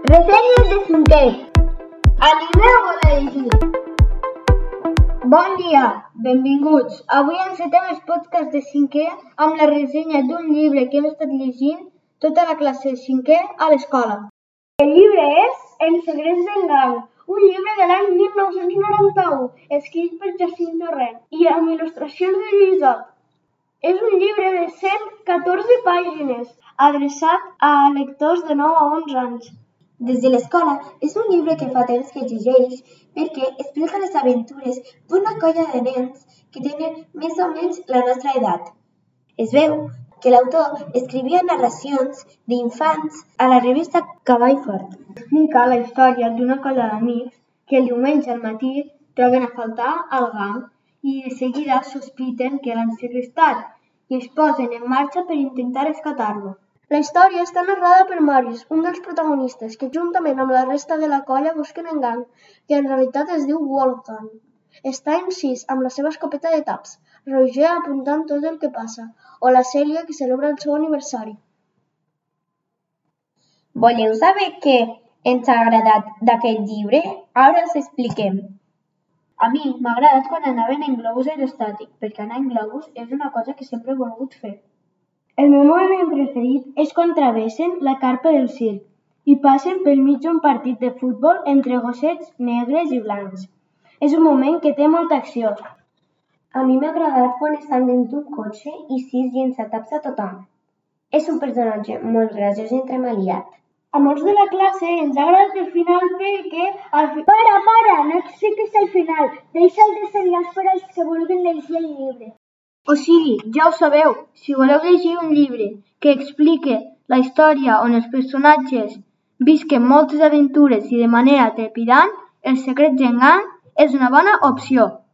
Resenyes de cinquè. Animeu a llegir. Bon dia, benvinguts. Avui encetem el podcast de cinquè amb la ressenya d'un llibre que hem estat llegint tota la classe de cinquè a l'escola. El llibre és Els secrets d'en Gang, un llibre de l'any 1991, escrit per Jacint Torrent i amb il·lustracions de Lluïsot. És un llibre de 114 pàgines, adreçat a lectors de 9 a 11 anys. Des de l'escola és un llibre que fa temps que llegeix perquè explica les aventures d'una colla de nens que tenen més o menys la nostra edat. Es veu que l'autor escrivia narracions d'infants a la revista Cavall Fort. Explica la història d'una colla d'amics que el diumenge al matí troben a faltar al gang i de seguida sospiten que l'han segrestat i es posen en marxa per intentar rescatar-lo. La història està narrada per Marius, un dels protagonistes, que juntament amb la resta de la colla busquen en Gang, que en realitat es diu Wolfgang. Està incís amb la seva escopeta de taps, Roger apuntant tot el que passa, o la Cèlia que celebra el seu aniversari. Voleu saber què ens ha agradat d'aquest llibre? Ara us expliquem. A mi m'ha agradat quan anaven en globus aerostàtic, perquè anar en globus és una cosa que sempre he volgut fer. El meu moment preferit és quan travessen la carpa del circ i passen pel mig d'un partit de futbol entre gossets negres i blancs. És un moment que té molta acció. A mi m'ha agradat quan estan dins d'un cotxe i Sis llença taps a tothom. És un personatge molt graciós i entremaliat. A molts de la classe ens ha agradat el final perquè... Para! No expliquis el final. Deixa el desenllaç per als que vulguin llegir el llibre. O sigui, ja ho sabeu, si voleu llegir un llibre que explique la història on els personatges visquen moltes aventures i de manera trepidant, Els secrets d'en Gang és una bona opció.